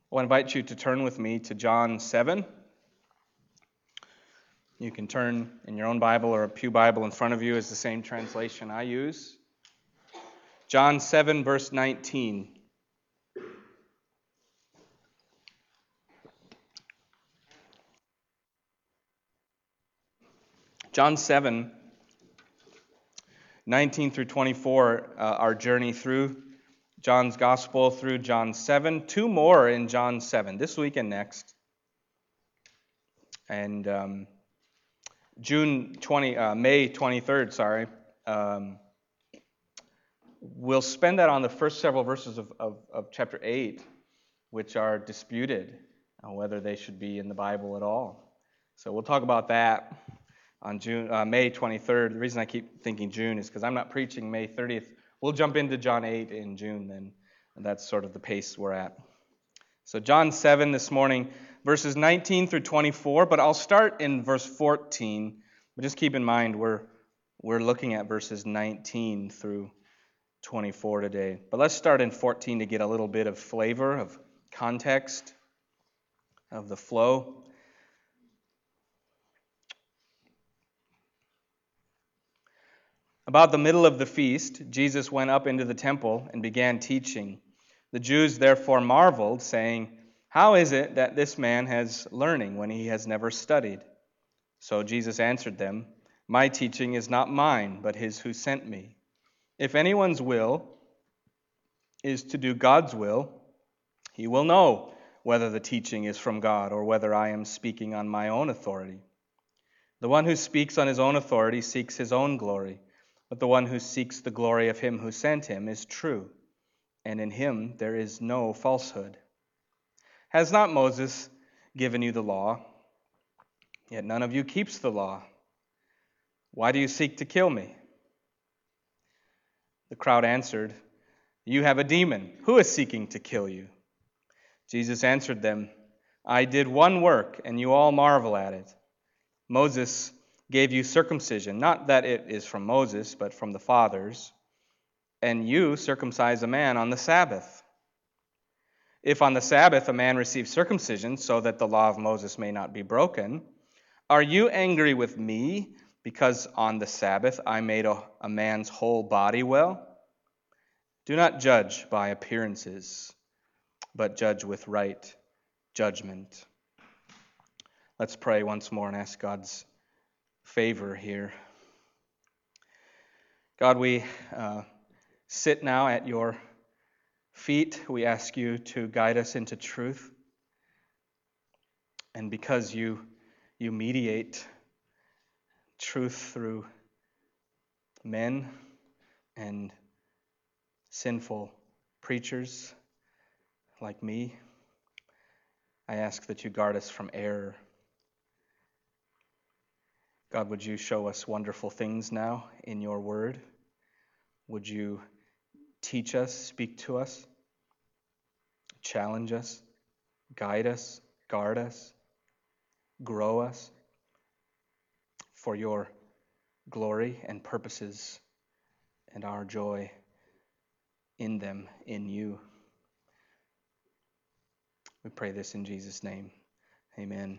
I invite you to turn with me to John 7. You can turn in your own Bible, or a pew Bible in front of you is the same translation I use. John 7, verse 19. John 7, 19 through 24, our journey through John's Gospel through John 7. Two more in John 7, this week and next. And May 23rd, we'll spend that on the first several verses of chapter 8, which are disputed on whether they should be in the Bible at all. So we'll talk about that on May 23rd. The reason I keep thinking June is because I'm not preaching May 30th. We'll jump into John 8 in June then, and that's sort of the pace we're at. So John 7 this morning, verses 19 through 24, but I'll start in verse 14. But just keep in mind we're looking at verses 19 through 24 today. But let's start in 14 to get a little bit of flavor, of context, of the flow. About the middle of the feast, Jesus went up into the temple and began teaching. The Jews therefore marveled, saying, "How is it that this man has learning when he has never studied?" So Jesus answered them, "My teaching is not mine, but his who sent me. If anyone's will is to do God's will, he will know whether the teaching is from God or whether I am speaking on my own authority. The one who speaks on his own authority seeks his own glory, but the one who seeks the glory of him who sent him is true, and in him there is no falsehood. Has not Moses given you the law? Yet none of you keeps the law. Why do you seek to kill me?" The crowd answered, "You have a demon. Who is seeking to kill you?" Jesus answered them, "I did one work, and you all marvel at it. Moses gave you circumcision, not that it is from Moses, but from the fathers, and you circumcise a man on the Sabbath. If on the Sabbath a man receives circumcision so that the law of Moses may not be broken, are you angry with me because on the Sabbath I made a man's whole body well? Do not judge by appearances, but judge with right judgment." Let's pray once more and ask God's favor here. God, we sit now at your feet. We ask you to guide us into truth. And because you mediate truth through men and sinful preachers like me, I ask that you guard us from error. God, would you show us wonderful things now in your word? Would you teach us, speak to us, challenge us, guide us, guard us, grow us for your glory and purposes and our joy in them, in you. We pray this in Jesus' name. Amen.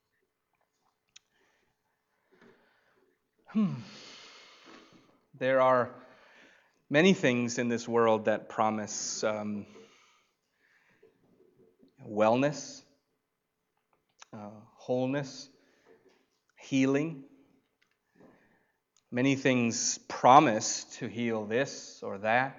There are many things in this world that promise wellness, wholeness, healing. Many things promise to heal this or that.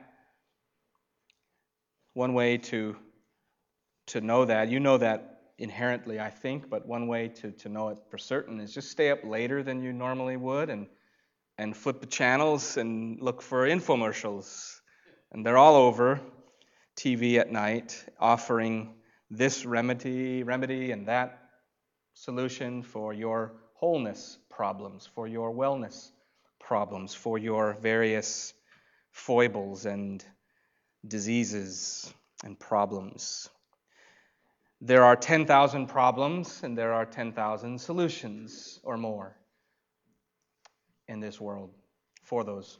One way to know that, you know that inherently, I think, but one way to know it for certain is just stay up later than you normally would and flip the channels and look for infomercials. And they're all over TV at night, offering this remedy and that solution for your wholeness problems, for your wellness problems, for your various foibles and diseases and problems. There are 10,000 problems and there are 10,000 solutions or more in this world for those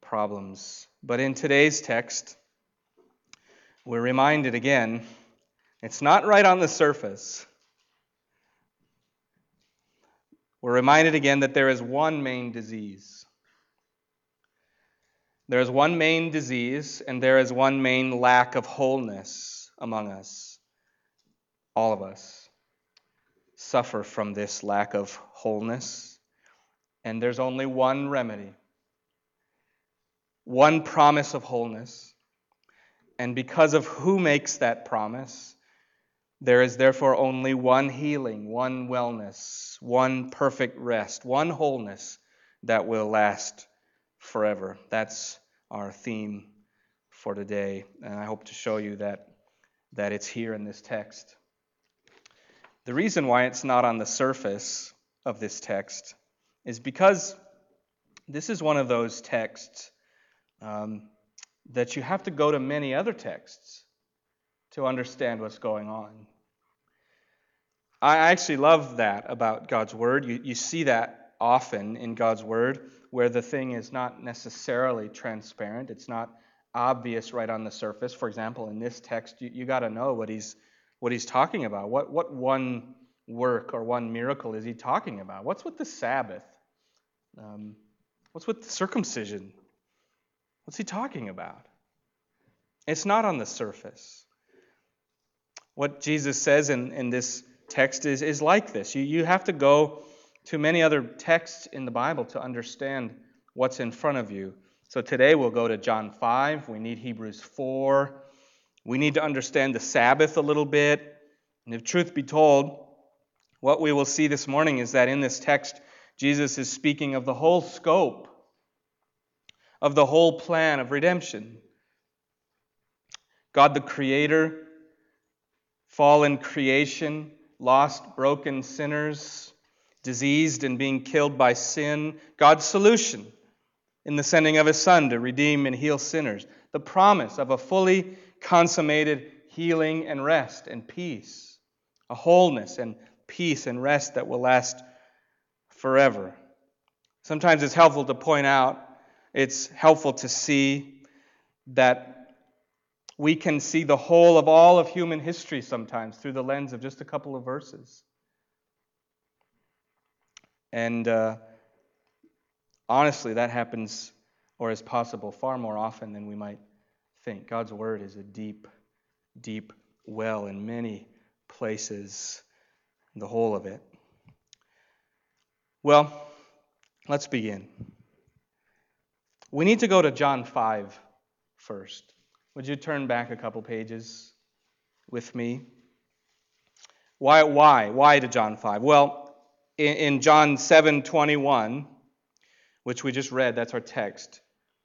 problems. But in today's text, we're reminded again It's not right on the surface. We're reminded again that there is one main disease. There is one main disease, and there is one main lack of wholeness among us. All of us suffer from this lack of wholeness, and there's only one remedy, one promise of wholeness. And because of who makes that promise, there is therefore only one healing, one wellness, one perfect rest, one wholeness that will last forever. That's our theme for today, and I hope to show you that it's here in this text. The reason why it's not on the surface of this text is because this is one of those texts that you have to go to many other texts to understand what's going on. I actually love that about God's Word. You see that often in God's Word, where the thing is not necessarily transparent. It's not obvious right on the surface. For example, in this text, you got to know what he's talking about. What one work or one miracle is he talking about? What's with the Sabbath? What's with the circumcision? What's he talking about? It's not on the surface. What Jesus says in this text is like this. You have to go to many other texts in the Bible to understand what's in front of you. So today we'll go to John 5. We need Hebrews 4. We need to understand the Sabbath a little bit. And if truth be told, what we will see this morning is that in this text, Jesus is speaking of the whole scope of the whole plan of redemption. God the Creator, fallen creation, lost, broken sinners, diseased and being killed by sin. God's solution in the sending of His Son to redeem and heal sinners. The promise of a fully consummated healing and rest and peace. A wholeness and peace and rest that will last forever. Sometimes it's helpful to point out, it's helpful to see that we can see the whole of all of human history sometimes through the lens of just a couple of verses. And honestly, that happens or is possible far more often than we might think. God's Word is a deep, deep well in many places, the whole of it. Well, let's begin. We need to go to John 5 first. Would you turn back a couple pages with me? Why to John 5? Well, in John 7:21, which we just read, that's our text,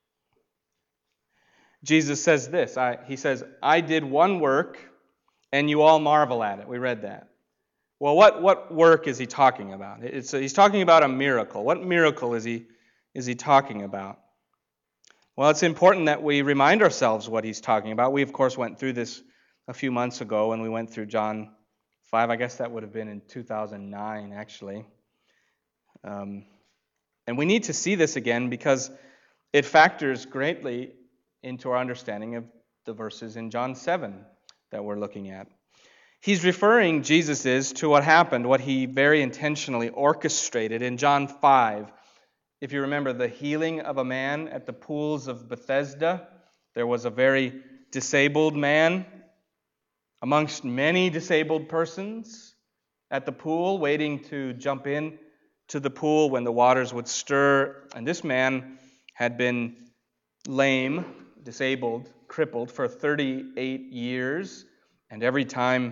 Jesus says this. He says, I did one work, and you all marvel at it. We read that. Well, what work is he talking about? He's talking about a miracle. What miracle is he talking about? Well, it's important that we remind ourselves what he's talking about. We, of course, went through this a few months ago when we went through John 5. I guess that would have been in 2009, actually. And we need to see this again because it factors greatly into our understanding of the verses in John 7 that we're looking at. He's referring, Jesus is, to what happened, what he very intentionally orchestrated in John 5. If you remember the healing of a man at the pools of Bethesda, there was a very disabled man amongst many disabled persons at the pool waiting to jump in to the pool when the waters would stir. And this man had been lame, disabled, crippled for 38 years. And every time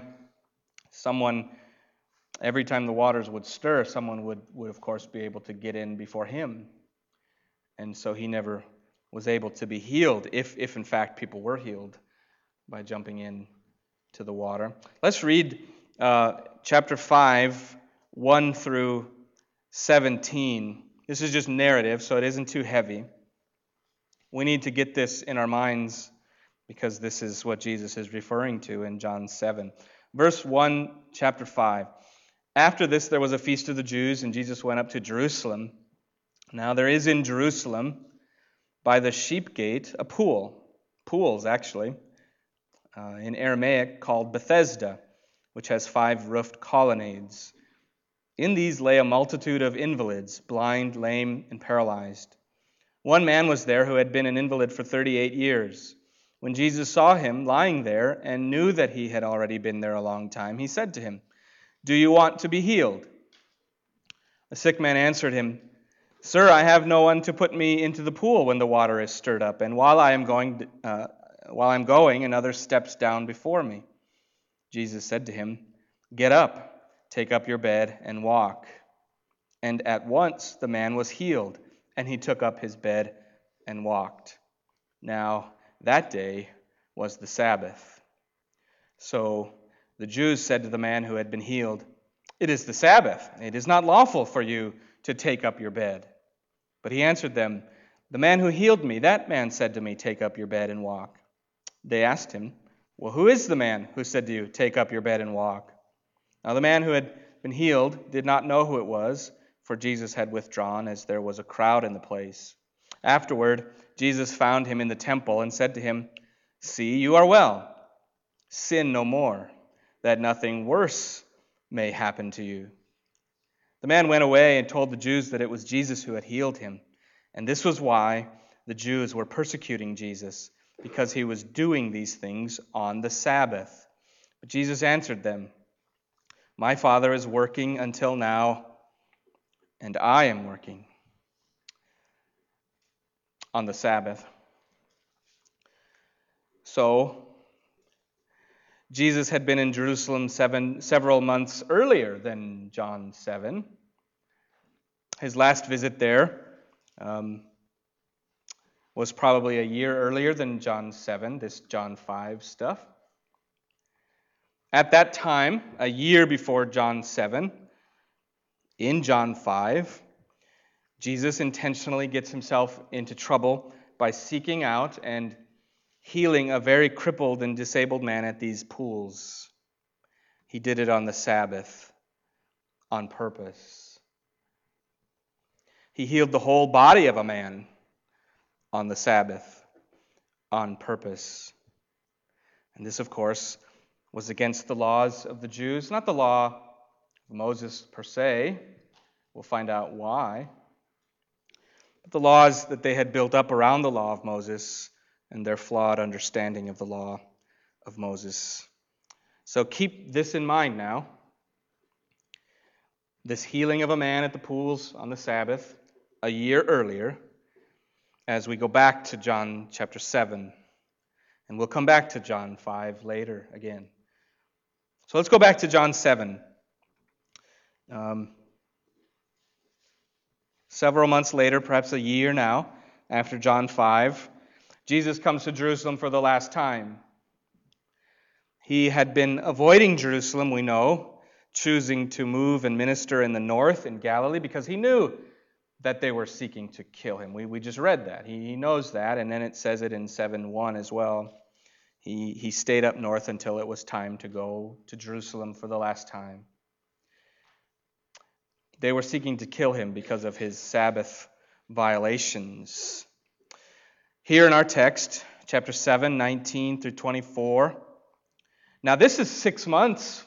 the waters would stir, someone would of course be able to get in before him. And so he never was able to be healed, if in fact people were healed by jumping in to the water. Let's read chapter 5, 1 through 17. This is just narrative, so it isn't too heavy. We need to get this in our minds because this is what Jesus is referring to in John 7. Verse 1, chapter 5. After this, there was a feast of the Jews, and Jesus went up to Jerusalem. Now there is in Jerusalem, by the sheep gate, a pool. Pools, actually. in Aramaic called Bethesda, which has 5 roofed colonnades. In these lay a multitude of invalids, blind, lame, and paralyzed. One man was there who had been an invalid for 38 years. When Jesus saw him lying there and knew that he had already been there a long time, he said to him, "Do you want to be healed?" The sick man answered him, "Sir, I have no one to put me into the pool when the water is stirred up, and while I'm going, another steps down before me." Jesus said to him, "Get up, take up your bed, and walk." And at once the man was healed, and he took up his bed and walked. Now that day was the Sabbath. So the Jews said to the man who had been healed, "It is the Sabbath. It is not lawful for you to take up your bed." But he answered them, "The man who healed me, that man said to me, 'Take up your bed and walk.'" They asked him, "Well, who is the man who said to you, 'Take up your bed and walk'?" Now the man who had been healed did not know who it was, for Jesus had withdrawn, as there was a crowd in the place. Afterward, Jesus found him in the temple and said to him, "See, you are well. Sin no more, that nothing worse may happen to you." The man went away and told the Jews that it was Jesus who had healed him. And this was why the Jews were persecuting Jesus, because he was doing these things on the Sabbath. But Jesus answered them, "My Father is working until now, and I am working." On the Sabbath. So, Jesus had been in Jerusalem several months earlier than John 7. His last visit there was probably a year earlier than John 7, this John 5 stuff. At that time, a year before John 7, in John 5, Jesus intentionally gets himself into trouble by seeking out and healing a very crippled and disabled man at these pools. He did it on the Sabbath on purpose. He healed the whole body of a man on the Sabbath on purpose. And this, of course, was against the laws of the Jews, not the law of Moses per se. We'll find out why. But the laws that they had built up around the law of Moses and their flawed understanding of the law of Moses. So keep this in mind now. This healing of a man at the pools on the Sabbath a year earlier, as we go back to John chapter 7. And we'll come back to John 5 later again. So let's go back to John 7. Several months later, perhaps a year now, after John 5, Jesus comes to Jerusalem for the last time. He had been avoiding Jerusalem, we know, choosing to move and minister in the north in Galilee because he knew that they were seeking to kill him. We just read that. He knows that, and then it says it in 7:1 as well. He stayed up north until it was time to go to Jerusalem for the last time. They were seeking to kill him because of his Sabbath violations. Here in our text, chapter 7, 19 through 24. Now this is 6 months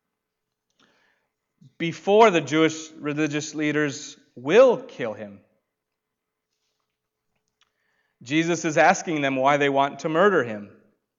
before the Jewish religious leaders will kill him. Jesus is asking them why they want to murder him.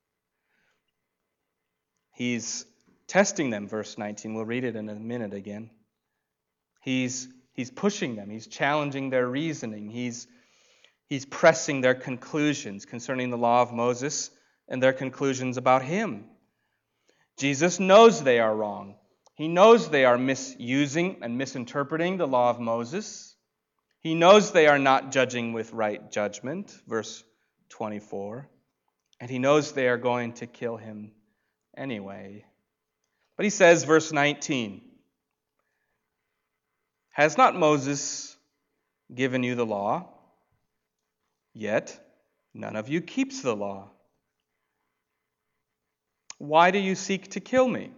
He's testing them, verse 19. We'll read it in a minute again. He's pushing them. He's challenging their reasoning. He's pressing their conclusions concerning the law of Moses and their conclusions about him. Jesus knows they are wrong. He knows they are misusing and misinterpreting the law of Moses. He knows they are not judging with right judgment, verse 24. And he knows they are going to kill him anyway. But he says, verse 19, "Has not Moses given you the law? Yet none of you keeps the law. Why do you seek to kill me?"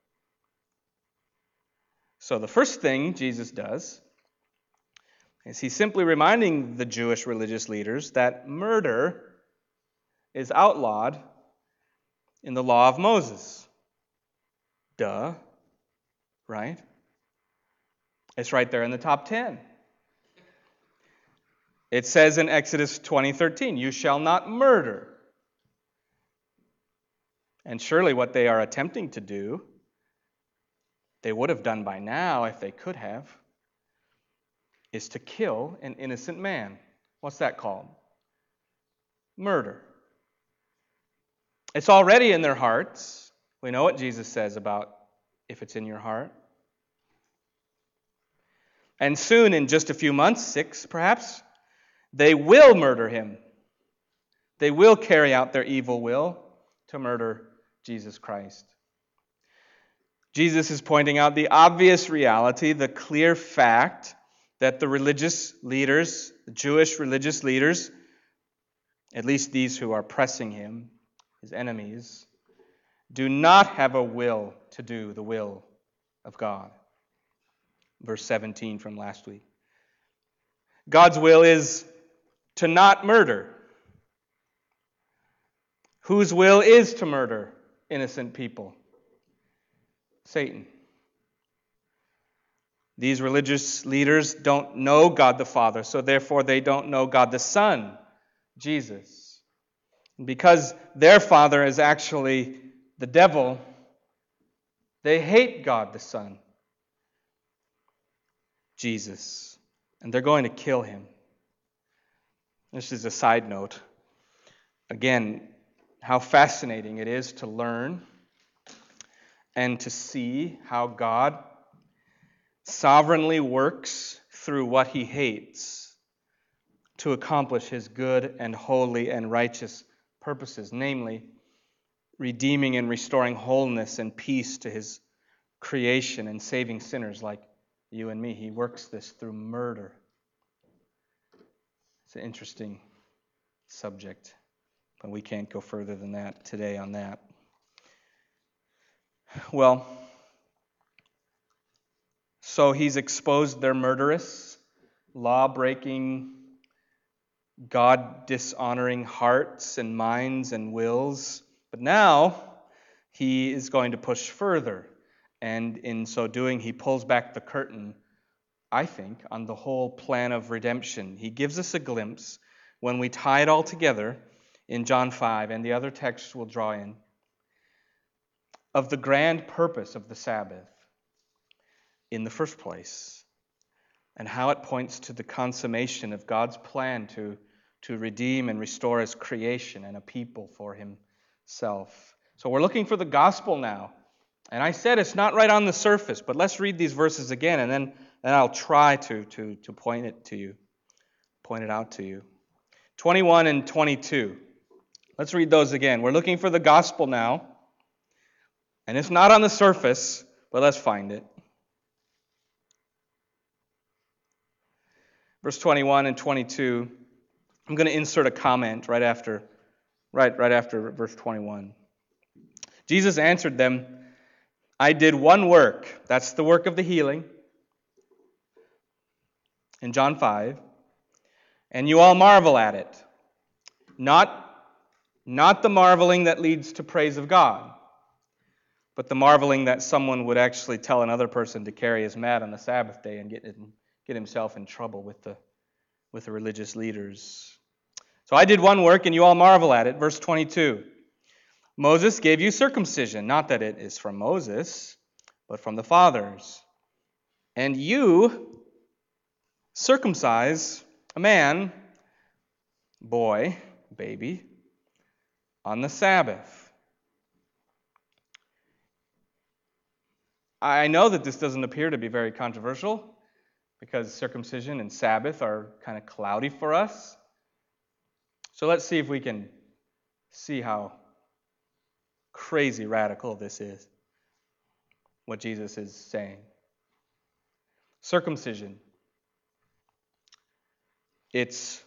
So the first thing Jesus does is he's simply reminding the Jewish religious leaders that murder is outlawed in the law of Moses. Duh, right? It's right there in the top 10. It says in Exodus 20:13, "You shall not murder." And surely what they are attempting to do, they would have done by now if they could have, is to kill an innocent man. What's that called? Murder. It's already in their hearts. We know what Jesus says about if it's in your heart. And soon, in just a few months, 6 perhaps, they will murder him. They will carry out their evil will to murder Jesus Christ. Jesus is pointing out the obvious reality, the clear fact that the religious leaders, the Jewish religious leaders, at least these who are pressing him, his enemies, do not have a will to do the will of God. Verse 17 from last week. God's will is to not murder. Whose will is to murder innocent people? Satan. These religious leaders don't know God the Father, so therefore they don't know God the Son, Jesus. And because their father is actually the devil, they hate God the Son, Jesus, and they're going to kill him. This is a side note. Again, how fascinating it is to learn and to see how God sovereignly works through what he hates to accomplish his good and holy and righteous purposes, namely redeeming and restoring wholeness and peace to his creation and saving sinners like you and me. He works this through murder. It's an interesting subject, but we can't go further than that today on that. Well, so he's exposed their murderous, law-breaking, God-dishonoring hearts and minds and wills. But now he is going to push further. And in so doing, he pulls back the curtain, I think, on the whole plan of redemption. He gives us a glimpse when we tie it all together in John 5, and the other texts we'll draw in, of the grand purpose of the Sabbath in the first place, and how it points to the consummation of God's plan to redeem and restore his creation and a people for himself. So we're looking for the gospel now. And I said it's not right on the surface, but let's read these verses again, and then I'll try to point it out to you. 21 and 22. Let's read those again. We're looking for the gospel now, and it's not on the surface, but let's find it. Verse 21 and 22, I'm going to insert a comment right after verse 21. Jesus answered them, "I did one work," that's the work of the healing, in John 5, "and you all marvel at it. Not the marveling that leads to praise of God, but the marveling that someone would actually tell another person to carry his mat on the Sabbath day and get himself in trouble with the religious leaders. So I did one work, and you all marvel at it. Verse 22. Moses gave you circumcision, not that it is from Moses, but from the fathers. And you circumcise a man, boy, baby, on the Sabbath. I know that this doesn't appear to be very controversial, because circumcision and Sabbath are kind of cloudy for us. So let's see if we can see how crazy radical this is, what Jesus is saying. Circumcision. It's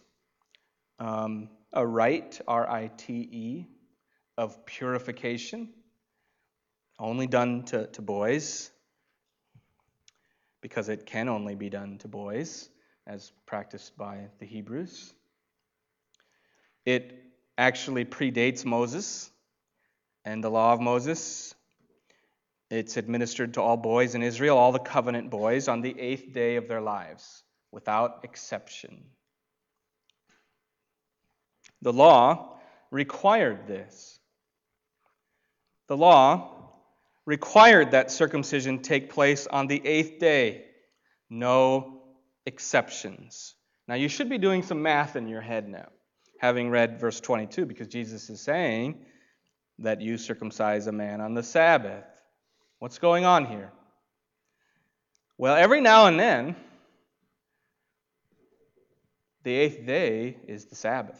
a rite, R-I-T-E, of purification, only done to boys, because it can only be done to boys, as practiced by the Hebrews. It actually predates Moses. And the law of Moses, it's administered to all boys in Israel, all the covenant boys, on the 8th day of their lives, without exception. The law required this. The law required that circumcision take place on the 8th day. No exceptions. Now, you should be doing some math in your head now, having read verse 22, because Jesus is saying that you circumcise a man on the Sabbath. What's going on here? Well, every now and then, the 8th day is the Sabbath.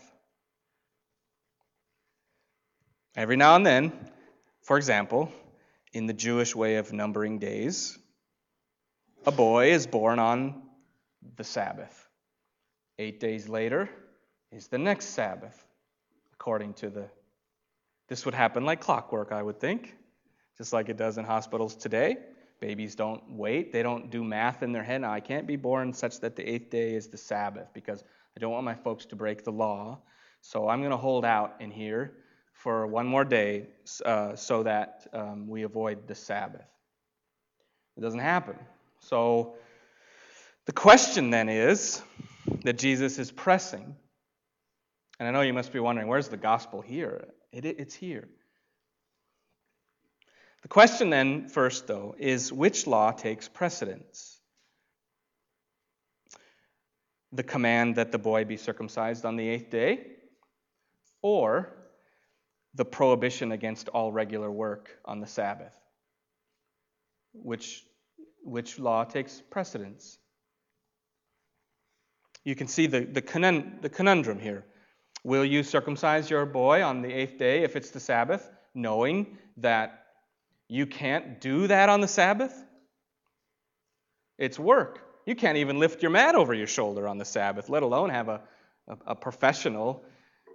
Every now and then, for example, in the Jewish way of numbering days, a boy is born on the Sabbath. 8 days later is the next Sabbath, according to this would happen like clockwork, I would think, just like it does in hospitals today. Babies don't wait. They don't do math in their head. Now, I can't be born such that the 8th day is the Sabbath because I don't want my folks to break the law. So I'm going to hold out in here for one more day so that we avoid the Sabbath. It doesn't happen. So the question then is that Jesus is pressing. And I know you must be wondering, where's the gospel here? It's here. The question then, first though, is which law takes precedence? The command that the boy be circumcised on the 8th day, or the prohibition against all regular work on the Sabbath? Which law takes precedence? You can see the conundrum here. Will you circumcise your boy on the 8th day if it's the Sabbath, knowing that you can't do that on the Sabbath? It's work. You can't even lift your mat over your shoulder on the Sabbath, let alone have a professional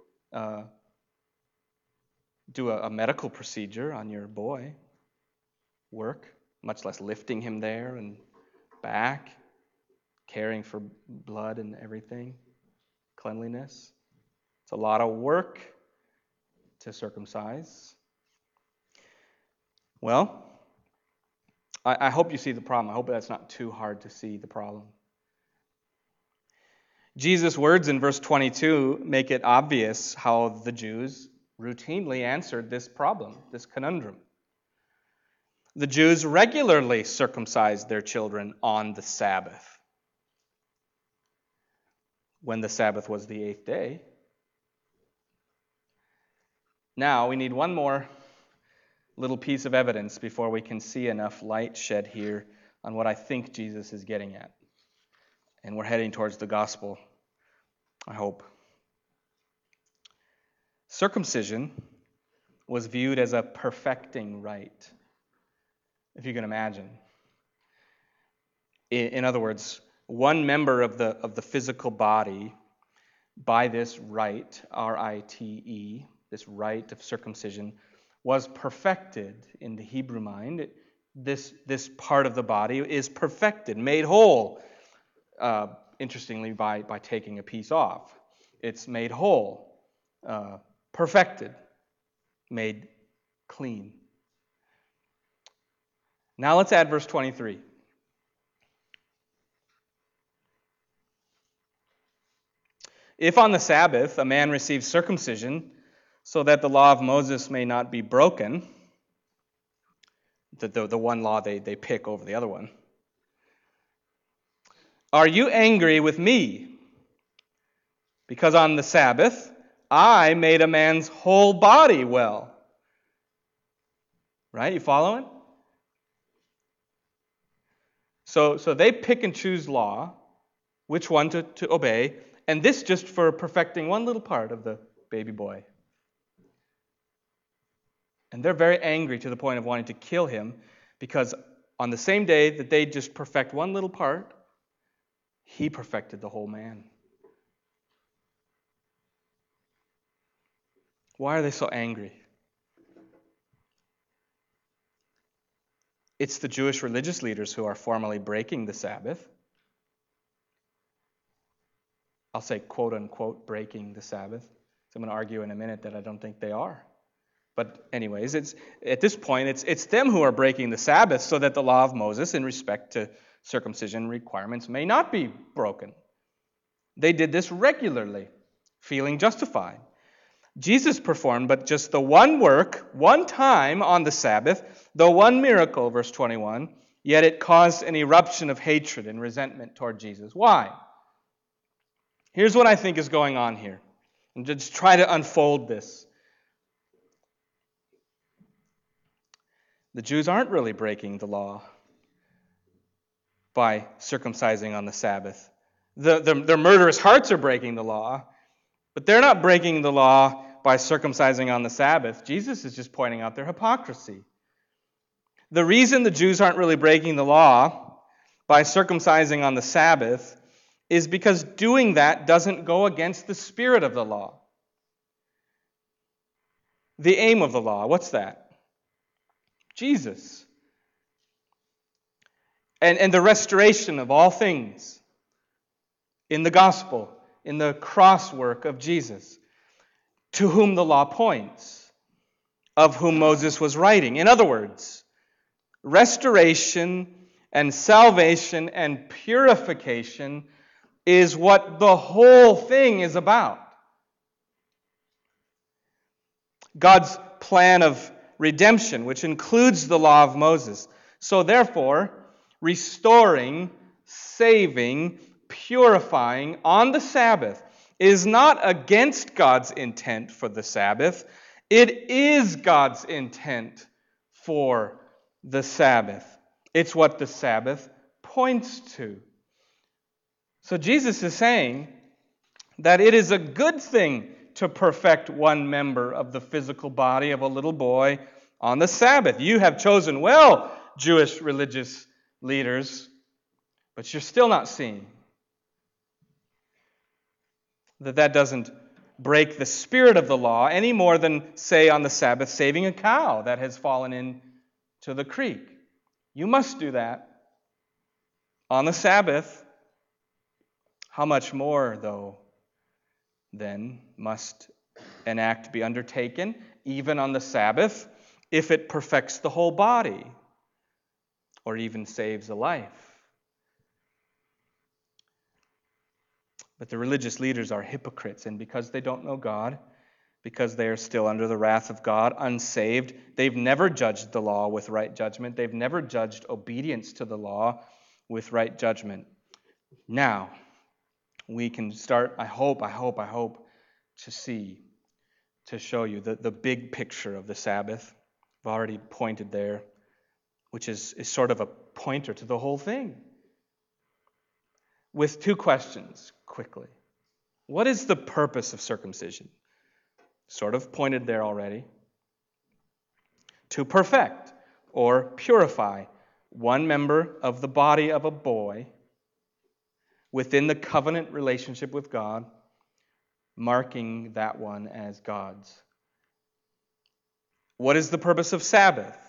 do a medical procedure on your boy. Work, much less lifting him there and back, caring for blood and everything, cleanliness. It's a lot of work to circumcise. Well, I hope you see the problem. I hope that's not too hard to see the problem. Jesus' words in verse 22 make it obvious how the Jews routinely answered this problem, this conundrum. The Jews regularly circumcised their children on the Sabbath, when the Sabbath was the 8th day. Now, we need one more little piece of evidence before we can see enough light shed here on what I think Jesus is getting at. And we're heading towards the gospel, I hope. Circumcision was viewed as a perfecting rite, if you can imagine. In other words, one member of the physical body, by this rite, R-I-T-E, this rite of circumcision, was perfected in the Hebrew mind. This part of the body is perfected, made whole, interestingly, by taking a piece off. It's made whole, perfected, made clean. Now let's add verse 23. If on the Sabbath a man receives circumcision, so that the law of Moses may not be broken, the one law they pick over the other one, are you angry with me? Because on the Sabbath I made a man's whole body well. Right? You following? So they pick and choose law, which one to obey, and this just for perfecting one little part of the baby boy. And they're very angry to the point of wanting to kill him because on the same day that they just perfect one little part, he perfected the whole man. Why are they so angry? It's the Jewish religious leaders who are formally breaking the Sabbath. I'll say, quote unquote, breaking the Sabbath. So I'm going to argue in a minute that I don't think they are. But anyways, at this point, it's them who are breaking the Sabbath so that the law of Moses in respect to circumcision requirements may not be broken. They did this regularly, feeling justified. Jesus performed but just the one work, one time on the Sabbath, the one miracle, verse 21, yet it caused an eruption of hatred and resentment toward Jesus. Why? Here's what I think is going on here. And just try to unfold this. The Jews aren't really breaking the law by circumcising on the Sabbath. Their murderous hearts are breaking the law, but they're not breaking the law by circumcising on the Sabbath. Jesus is just pointing out their hypocrisy. The reason the Jews aren't really breaking the law by circumcising on the Sabbath is because doing that doesn't go against the spirit of the law. The aim of the law, what's that? Jesus. And the restoration of all things in the gospel, in the cross work of Jesus, to whom the law points, of whom Moses was writing. In other words, restoration and salvation and purification is what the whole thing is about. God's plan of redemption, which includes the law of Moses. So therefore, restoring, saving, purifying on the Sabbath is not against God's intent for the Sabbath. It is God's intent for the Sabbath. It's what the Sabbath points to. So Jesus is saying that it is a good thing to perfect one member of the physical body of a little boy on the Sabbath. You have chosen well, Jewish religious leaders, but you're still not seeing that doesn't break the spirit of the law any more than, say, on the Sabbath, saving a cow that has fallen into the creek. You must do that on the Sabbath. How much more, though, then must an act be undertaken, even on the Sabbath, if it perfects the whole body or even saves a life? But the religious leaders are hypocrites, and because they don't know God, because they are still under the wrath of God, unsaved, they've never judged the law with right judgment. They've never judged obedience to the law with right judgment. Now, we can start, I hope, to show you the big picture of the Sabbath. I've already pointed there, which is sort of a pointer to the whole thing. With two questions, quickly. What is the purpose of circumcision? Sort of pointed there already. To perfect or purify one member of the body of a boy within the covenant relationship with God, marking that one as God's. What is the purpose of Sabbath?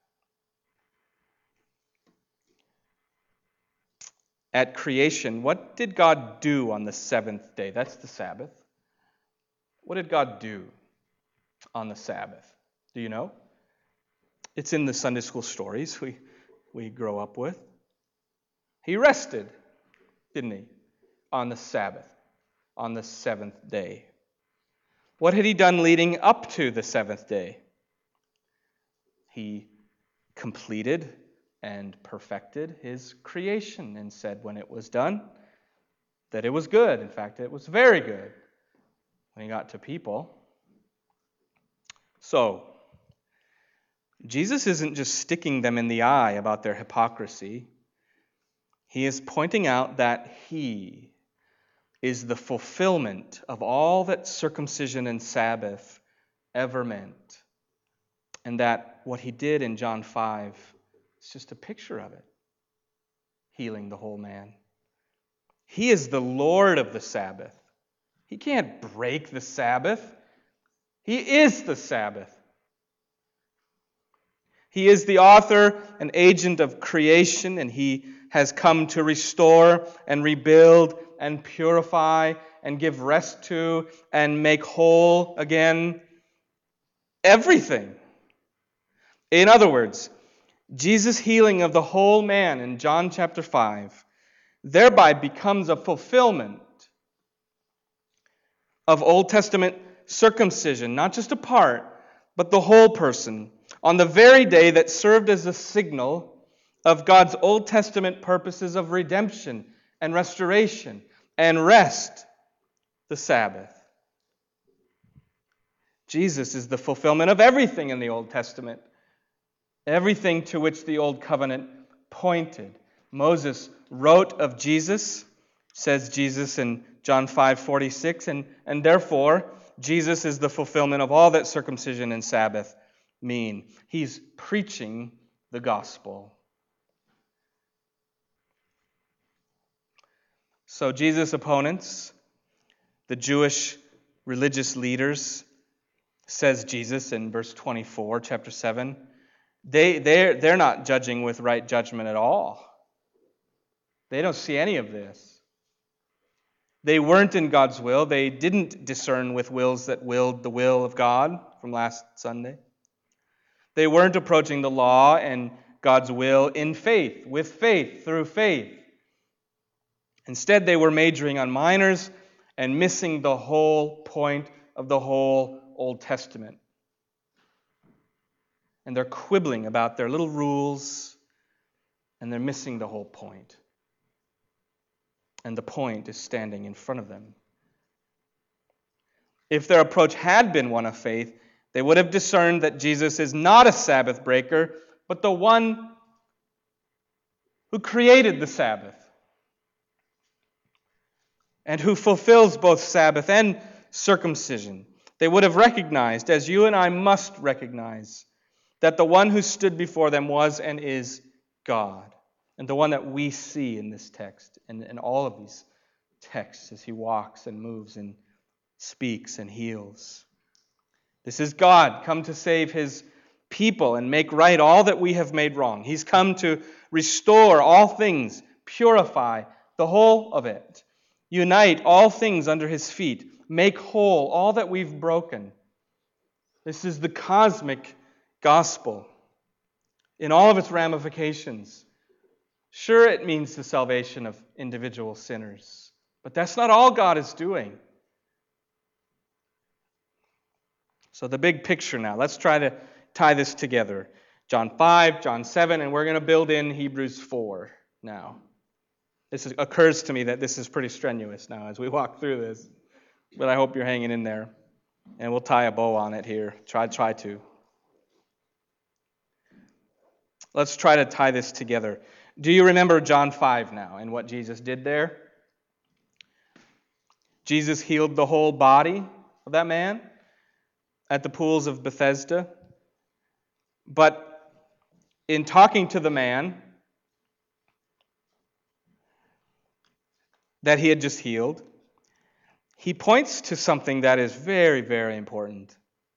At creation, what did God do on the seventh day? That's the Sabbath. What did God do on the Sabbath? Do you know? It's in the Sunday school stories we grow up with. He rested, didn't he, on the Sabbath, on the seventh day. What had he done leading up to the seventh day? He completed and perfected his creation and said when it was done that it was good. In fact, it was very good when he got to people. So, Jesus isn't just sticking them in the eye about their hypocrisy. He is pointing out that he is the fulfillment of all that circumcision and Sabbath ever meant. And that what he did in John 5 is just a picture of it, healing the whole man. He is the Lord of the Sabbath. He can't break the Sabbath. He is the Sabbath. He is the author and agent of creation, and he has come to restore and rebuild and purify and give rest to and make whole again everything. In other words, Jesus' healing of the whole man in John chapter 5 thereby becomes a fulfillment of Old Testament circumcision, not just a part, but the whole person, on the very day that served as a signal of God's Old Testament purposes of redemption and restoration and rest, the Sabbath. Jesus is the fulfillment of everything in the Old Testament, everything to which the Old Covenant pointed. Moses wrote of Jesus, says Jesus in John 5:46, and therefore Jesus is the fulfillment of all that circumcision and Sabbath mean. He's preaching the gospel. So Jesus' opponents, the Jewish religious leaders, says Jesus in verse 24, chapter 7, they're not judging with right judgment at all. They don't see any of this. They weren't in God's will. They didn't discern with wills that willed the will of God from last Sunday. They weren't approaching the law and God's will in faith, with faith, through faith. Instead, they were majoring on minors and missing the whole point of the whole Old Testament. And they're quibbling about their little rules, and they're missing the whole point. And the point is standing in front of them. If their approach had been one of faith, they would have discerned that Jesus is not a Sabbath breaker, but the one who created the Sabbath and who fulfills both Sabbath and circumcision. They would have recognized, as you and I must recognize, that the one who stood before them was and is God. And the one that we see in this text and in all of these texts as he walks and moves and speaks and heals. This is God come to save his people and make right all that we have made wrong. He's come to restore all things, purify the whole of it, unite all things under his feet, make whole all that we've broken. This is the cosmic gospel in all of its ramifications. Sure, it means the salvation of individual sinners, but that's not all God is doing. So the big picture now, let's try to tie this together. John 5, John 7, and we're going to build in Hebrews 4 now. Occurs to me that this is pretty strenuous now as we walk through this, but I hope you're hanging in there, and we'll tie a bow on it here. Try to. Let's try to tie this together. Do you remember John 5 now and what Jesus did there? Jesus healed the whole body of that man at the pools of Bethesda. But in talking to the man that he had just healed, he points to something that is very, very important.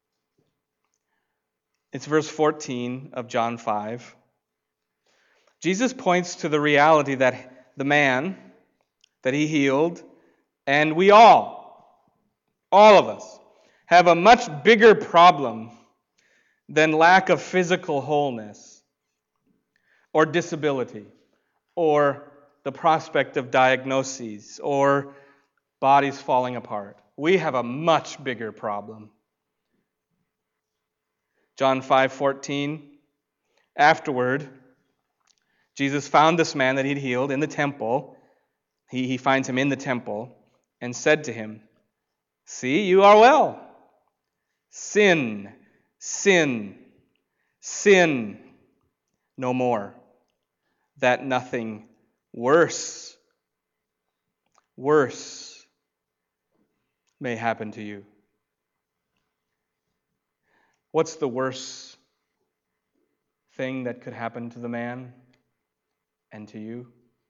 It's verse 14 of John 5. Jesus points to the reality that the man that he healed, and we all of us, have a much bigger problem than lack of physical wholeness or disability or the prospect of diagnoses or bodies falling apart. We have a much bigger problem. John 5:14, afterward, Jesus found this man that he'd healed in the temple. He finds him in the temple and said to him, "See, you are well. Sin, sin, sin no more, that nothing worse may happen to you." What's the worst thing that could happen to the man and to you?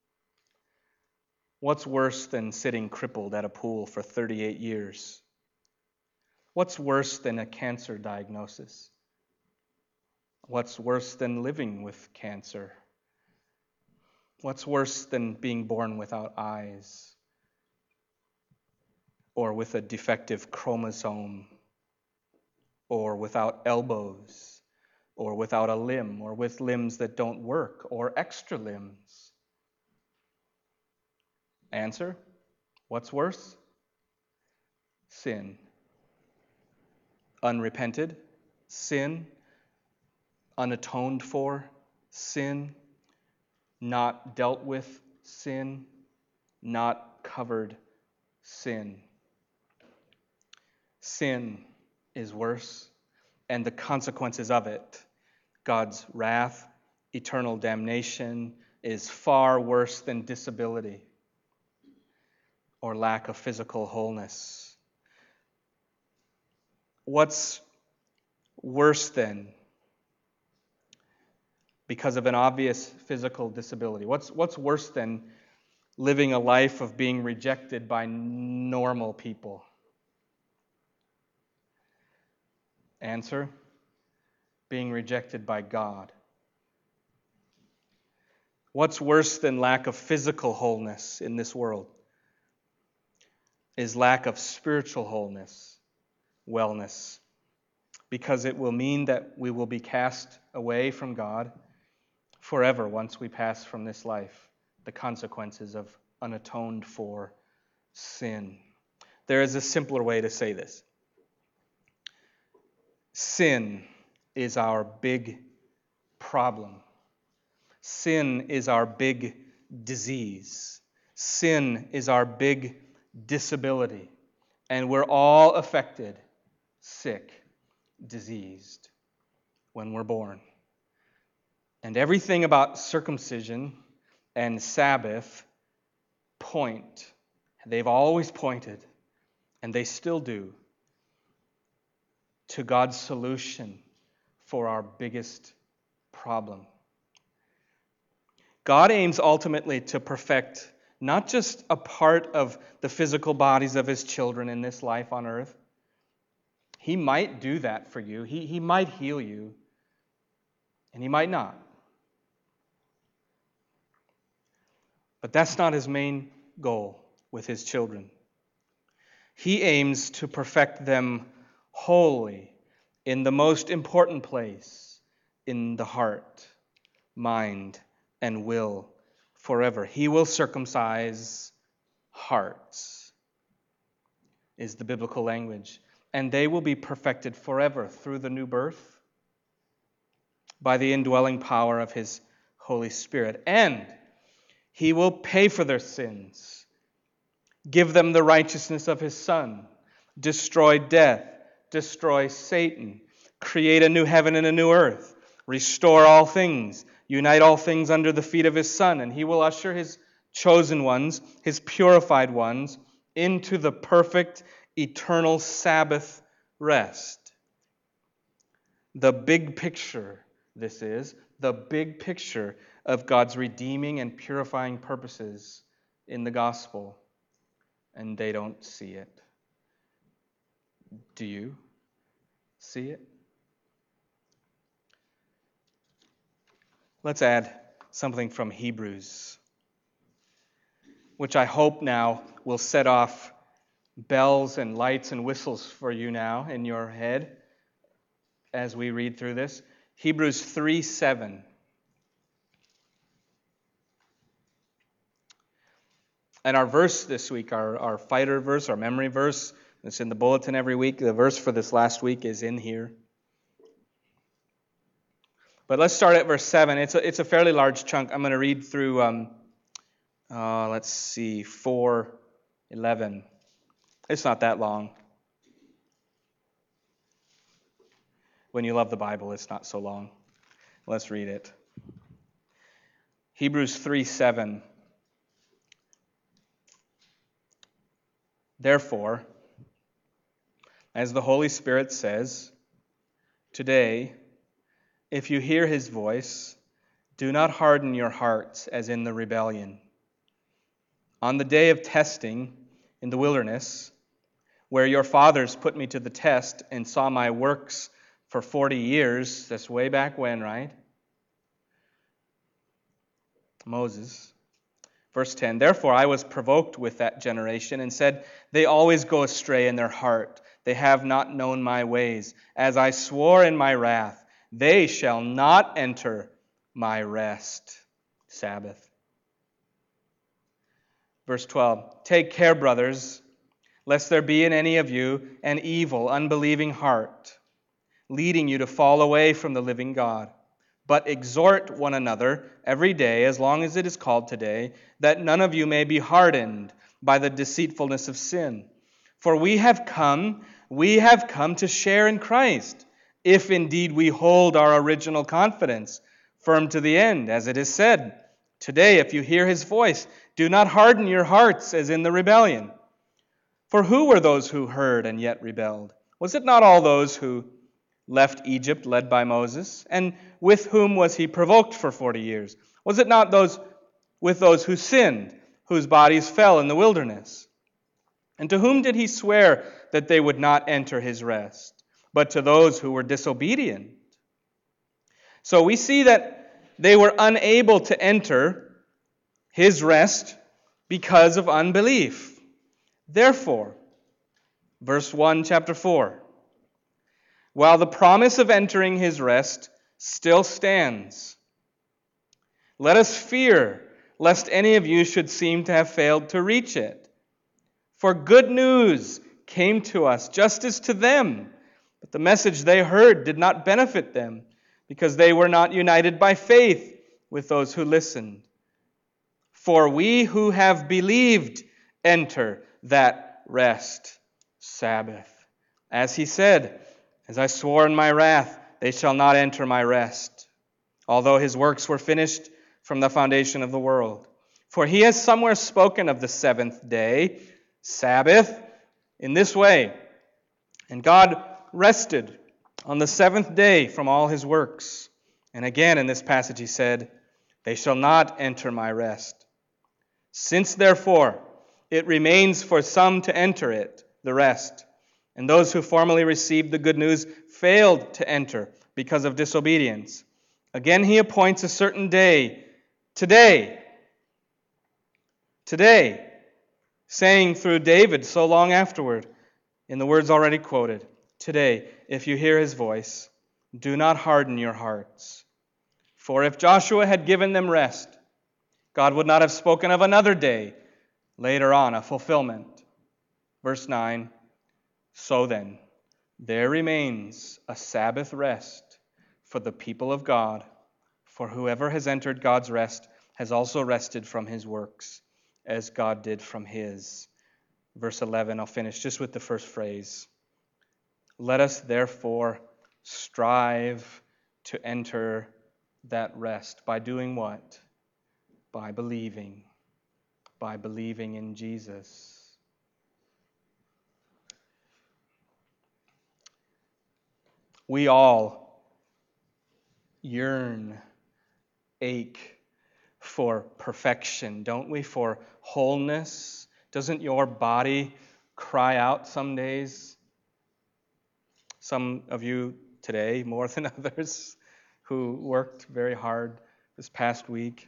What's worse than sitting crippled at a pool for 38 years? What's worse than a cancer diagnosis? What's worse than living with cancer? What's worse than being born without eyes or with a defective chromosome? or without elbows, or without a limb, or with limbs that don't work, or extra limbs? Answer, what's worse? Sin. Unrepented sin, unatoned for sin, not dealt with sin, not covered sin. Sin is worse, and the consequences of it, God's wrath, eternal damnation, is far worse than disability or lack of physical wholeness. What's worse then? Because of an obvious physical disability. What's worse than living a life of being rejected by normal people? Answer, being rejected by God. What's worse than lack of physical wholeness in this world is lack of spiritual wholeness, wellness, because it will mean that we will be cast away from God forever once we pass from this life, the consequences of unatoned for sin. There is a simpler way to say this. Sin is our big problem. Sin is our big disease. Sin is our big disability. And we're all affected, sick, diseased when we're born. And everything about circumcision and Sabbath point. They've always pointed, and they still do, to God's solution for our biggest problem. God aims ultimately to perfect not just a part of the physical bodies of his children in this life on earth. He might do that for you. He might heal you, and he might not. But that's not his main goal with his children. He aims to perfect them wholly in the most important place, in the heart, mind, and will forever. He will circumcise hearts, is the biblical language. And they will be perfected forever through the new birth by the indwelling power of his Holy Spirit. And he will pay for their sins, give them the righteousness of his Son, destroy death, destroy Satan, create a new heaven and a new earth, restore all things, unite all things under the feet of his Son, and he will usher his chosen ones, his purified ones, into the perfect, eternal Sabbath rest. The big picture, this is, the big picture of God's redeeming and purifying purposes in the gospel. And they don't see it. Do you see it? Let's add something from Hebrews, which I hope now will set off bells and lights and whistles for you now in your head as we read through this. Hebrews 3:7. And our verse this week, our fighter verse, our memory verse, it's in the bulletin every week. The verse for this last week is in here. But let's start at verse 7. It's a fairly large chunk. I'm going to read through, 4:11. It's not that long. When you love the Bible, it's not so long. Let's read it. Hebrews 3:7. Therefore, as the Holy Spirit says, today, if you hear his voice, do not harden your hearts as in the rebellion. On the day of testing in the wilderness, where your fathers put me to the test and saw my works for 40 years, that's way back when, right? Moses. Verse 10, therefore I was provoked with that generation and said, they always go astray in their heart. They have not known my ways. As I swore in my wrath, they shall not enter my rest. Sabbath. Verse 12. Take care, brothers, lest there be in any of you an evil, unbelieving heart, leading you to fall away from the living God. But exhort one another every day, as long as it is called today, that none of you may be hardened by the deceitfulness of sin. For we have come to share in Christ, if indeed we hold our original confidence firm to the end, as it is said, today, if you hear his voice, do not harden your hearts as in the rebellion. For who were those who heard and yet rebelled? Was it not all those who left Egypt led by Moses? And with whom was he provoked for 40 years? Was it not those who sinned, whose bodies fell in the wilderness? And to whom did he swear that they would not enter his rest? But to those who were disobedient. So we see that they were unable to enter his rest because of unbelief. Therefore, verse 1, chapter 4, while the promise of entering his rest still stands, let us fear lest any of you should seem to have failed to reach it. For good news came to us just as to them, but the message they heard did not benefit them, because they were not united by faith with those who listened. For we who have believed enter that rest. Sabbath. As he said, as I swore in my wrath, they shall not enter my rest, although his works were finished from the foundation of the world. For he has somewhere spoken of the seventh day, Sabbath, in this way. And God rested on the seventh day from all his works. And again in this passage he said, they shall not enter my rest. Since therefore it remains for some to enter it, the rest, and those who formerly received the good news failed to enter because of disobedience, again he appoints a certain day, today, saying through David so long afterward, in the words already quoted, today, if you hear his voice, do not harden your hearts. For if Joshua had given them rest, God would not have spoken of another day later on, a fulfillment. Verse 9, so then, there remains a Sabbath rest for the people of God, for whoever has entered God's rest has also rested from his works, as God did from his. Verse 11, I'll finish just with the first phrase. Let us therefore strive to enter that rest. By doing what? By believing. By believing in Jesus. We all yearn, ache for perfection, don't we? For wholeness. Doesn't your body cry out some days? Some of you today, more than others, who worked very hard this past week.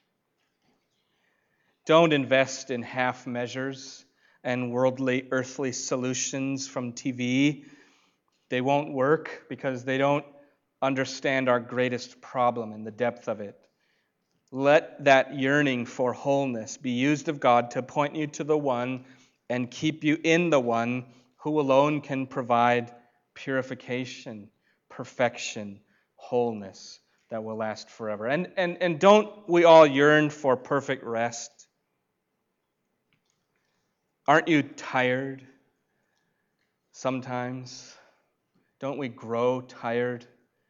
Don't invest in half measures and worldly, earthly solutions from TV. They won't work because they don't understand our greatest problem and the depth of it. Let that yearning for wholeness be used of God to point you to the one and keep you in the one who alone can provide purification, perfection, wholeness that will last forever. And don't we all yearn for perfect rest? Aren't you tired sometimes? Don't we grow tired?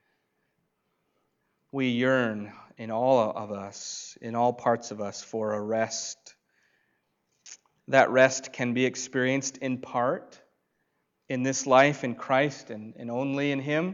We yearn in all of us, in all parts of us, for a rest. That rest can be experienced in part in this life in Christ and only in Him.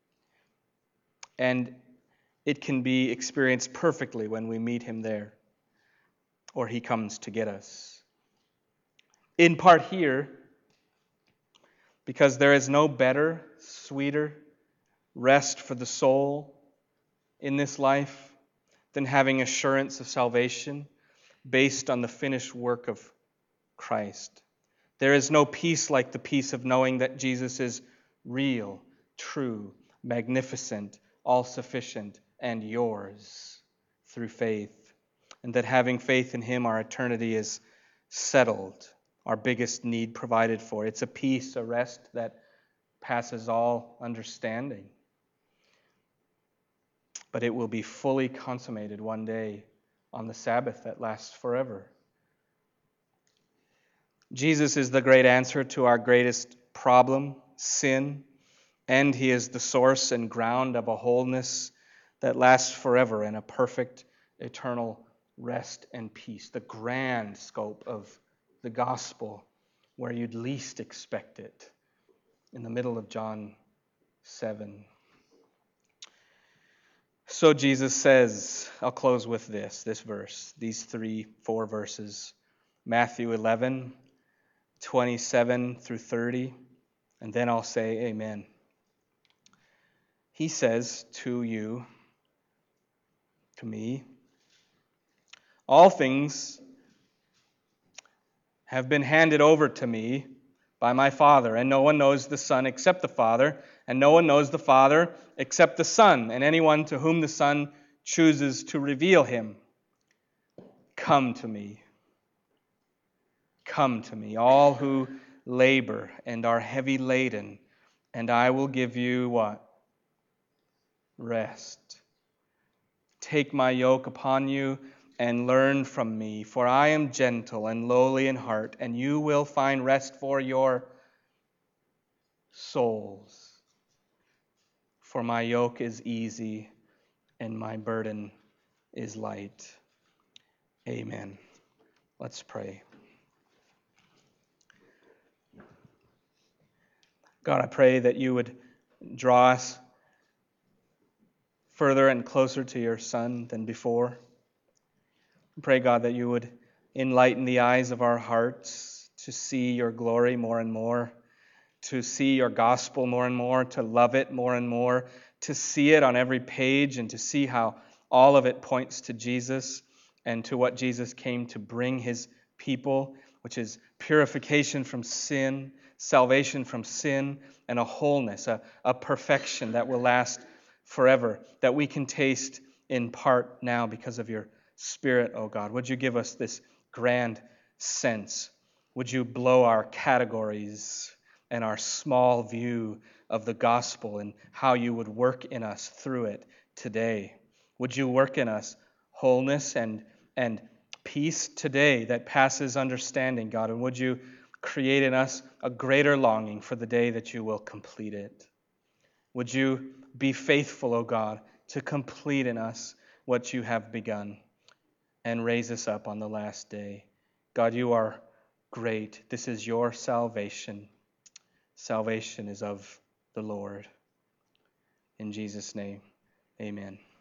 And it can be experienced perfectly when we meet Him there, or He comes to get us. In part here, because there is no better, sweeter rest for the soul in this life than having assurance of salvation based on the finished work of Christ. There is no peace like the peace of knowing that Jesus is real, true, magnificent, all-sufficient, and yours through faith. And that having faith in him, our eternity is settled, our biggest need provided for. It's a peace, a rest that passes all understanding. But it will be fully consummated one day on the Sabbath that lasts forever. Jesus is the great answer to our greatest problem, sin, and he is the source and ground of a wholeness that lasts forever and a perfect, eternal rest and peace. The grand scope of the gospel where you'd least expect it, in the middle of John 7. So Jesus says, I'll close with this verse, these 4 verses, Matthew 11, 27 through 30, and then I'll say amen. He says to you, to me, all things have been handed over to me by my Father, and no one knows the Son except the Father, and no one knows the Father except the Son, and anyone to whom the Son chooses to reveal him. Come to me. Come to me, all who labor and are heavy laden, and I will give you what? Rest. Take my yoke upon you and learn from me, for I am gentle and lowly in heart, and you will find rest for your souls. For my yoke is easy and my burden is light. Amen. Let's pray. God, I pray that you would draw us further and closer to your Son than before. I pray, God, that you would enlighten the eyes of our hearts to see your glory more and more, to see your gospel more and more, to love it more and more, to see it on every page and to see how all of it points to Jesus and to what Jesus came to bring his people, which is purification from sin, salvation from sin, and a wholeness, a perfection that will last forever, that we can taste in part now because of your Spirit, oh God. Would you give us this grand sense? Would you blow our categories and our small view of the gospel and how you would work in us through it today? Would you work in us wholeness and peace today that passes understanding, God? And would you create in us a greater longing for the day that you will complete it? Would you be faithful, O God, to complete in us what you have begun and raise us up on the last day? God, you are great. This is your salvation. Salvation is of the Lord. In Jesus' name, amen.